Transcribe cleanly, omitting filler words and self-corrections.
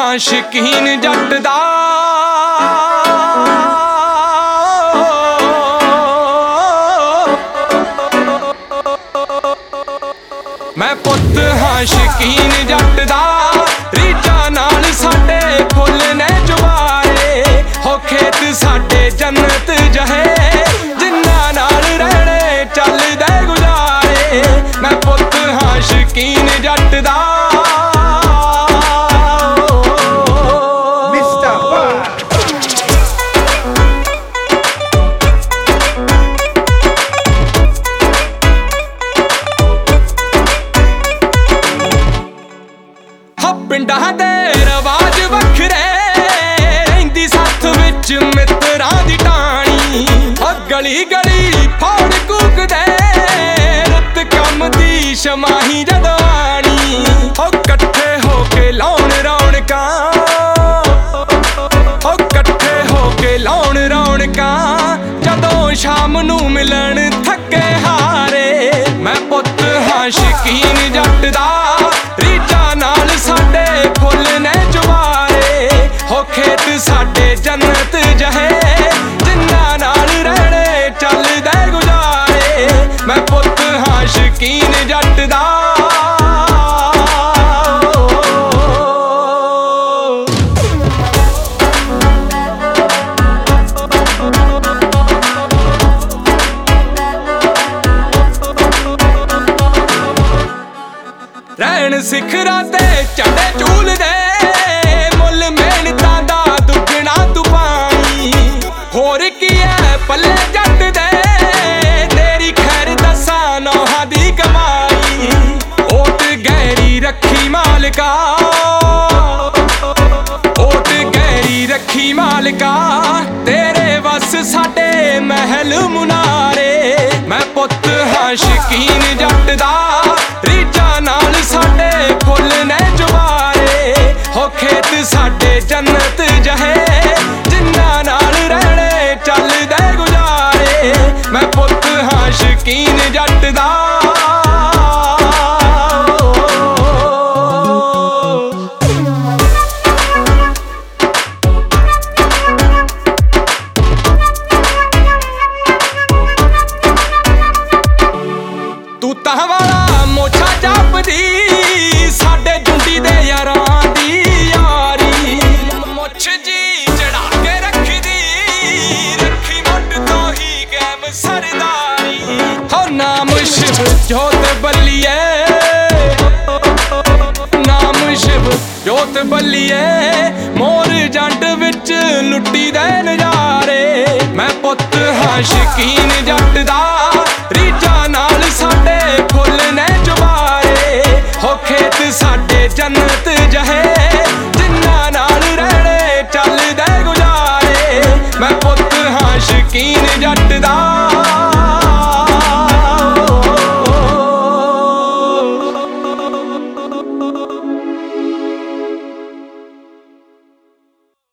ਹਾਂ ਸ਼ਕੀਨ ਜੱਟ ਦਾ। ਮੈਂ ਪੁੱਤ ਹਾਂ ਸ਼ਕੀਨ ਜੱਟ ਦਾ, ਰੀਝਾਂ ਨਾਲ ਸਾਡੇ ਫੁੱਲ ਨੇ ਜਵਾਰੇ ਹੋ ਖੇਤ ਸਾਡੇ ਜੰਨਤ ਜਹੇ, ਜਿੰਨਾਂ ਨਾਲ ਰਹਿਣੇ ਚੱਲਦੇ ਗੁਜ਼ਾਰੇ। ਮੈਂ ਪੁੱਤ ਹਾਂ ਸ਼ਕੀਨ ਜੱਟ ਦਾ। ਪਿੰਡਾਂ ਦੇ ਰਵਾਜ ਵੱਖਰੇ, ਰਹਿੰਦੀ ਸੱਥ ਵਿੱਚ ਮਿੱਤਰਾਂ ਦੀ ਟਾਣੀ। ਗਲੀ ਗਲੀ ਫੌੜ ਕੂਕਦੇ, ਰੁੱਤ ਕੰਮ ਦੀ ਸ਼ਮਾਹੀ ਜਦੋਂ ਆਣੀ। ਇਕੱਠੇ ਹੋ ਕੇ ਲਾਉਣ ਰੌਣਕਾਂ, ਇਕੱਠੇ ਹੋ ਕੇ ਲਾਉਣ ਰੌਣਕਾਂ, ਜਦੋਂ ਸ਼ਾਮ ਨੂੰ ਮਿਲਣ ਥੱਕੇ ਹਾਰੇ। ਮੈਂ ਪੁੱਤ ਹਾਂ ਸ਼ਕੀਨ ਜੱਟ ਦਾ, ਰੀਝਾਂ ਨਾਲ ਸਾਡੇ ਫੁੱਲ ਨੇ ਜਵਾਰੇ ਹੋ ਖੇਤ ਸਾਡੇ ਜੰਨਤ ਜਹੇ, ਜਿੰਨਾਂ ਨਾਲ ਰਹਿਣੇ ਚੱਲਦੇ ਗੁਜ਼ਾਰੇ। ਮੈਂ ਪੁੱਤ ਹਾਂ ਸ਼ਕੀਨ ਜੱਟ ਦਾ। ਰਹਿਣ ਸਿਖਰਾਂ ਤੇ ਝੰਡੇ ਝੂਲਦੇ, ਮੁੱਲ ਮਿਹਨਤਾਂ ਦਾ ਦੁੱਗਣਾ ਤੂੰ ਪਾਈ। ਹੋਰ ਕੀ ਐ ਪੱਲੇ ਜੱਟ ਦੇ, ਤੇਰੀ ਖੈਰ ਦਸਾਂ ਨੌਹਾਂ ਦੀ ਕਮਾਈ। ਓਟ ਗਹਿਰੀ ਰੱਖੀ ਮਾਲਕਾ, ਓਟ ਗਹਿਰੀ ਰੱਖੀ ਮਾਲਕਾ, ਤੇਰੇ ਵਸ ਸਾਡੇ ਮਹਿਲ ਮੁਨਾਰੇ। ਮੈਂ ਪੁੱਤ ਹਾਂ ਸ਼ਕੀਨ ਜੱਟ ਦਾ, ਰੀਝਾਂ ਨਾਲ ਸਾਡੇ ਫੁੱਲ ਨੇ ਜਵਾਰੇ ਹੋ ਖੇਤ ਸਾਡੇ ਜੰਨਤ ਜਹੇ, ਜਿੰਨਾਂ ਨਾਲ ਰਹਿਣੇ ਚੱਲਦੇ ਗੁਜ਼ਾਰੇ। ਮੈਂ ਪੁੱਤ ਹਾਂ ਸ਼ਕੀਨ ਜੱਟ ਦਾ। ਤੂੰ ਤਾਂ ਵਾਲਾ ਮੋਛਾ ਜਪਦੀ, ਸਾਡੇ ਜੁੰਡੀ ਦੇ ਯਾਰਾਂ ਦੀ ਯਾਰੀ। ਮੁੱਛ ਜੀ ਚੜਾ ਕੇ ਰੱਖਦੀ, ਰੱਖੀ ਮੁੱਢ ਤੋਂ ਹੀ ਗੈਮ ਸਰਦਾਰੀ। ਹੋ ਨਾਮ ਸ਼ਿਵ ਜੋਤ ਬੱਲੀਏ, ਨਾਮ ਸ਼ਿਵ ਜੋਤ ਬੱਲੀਏ, ਮੋਰ ਜੰਡ ਵਿੱਚ ਲੁੱਟੀ ਦੇ ਨਜ਼ਾਰੇ। ਮੈਂ ਪੁੱਤ ਹਾਂ ਸ਼ਕੀਨ ਜੱਟ ਦਾ, ਰੀਝਾਂ ਨਾਲ ਸਾਡੇ ਫੁੱਲ ਨੇ ਜਵਾਰੇ ਹੋ ਖੇਤ ਸਾਡੇ ਜੰਨਤ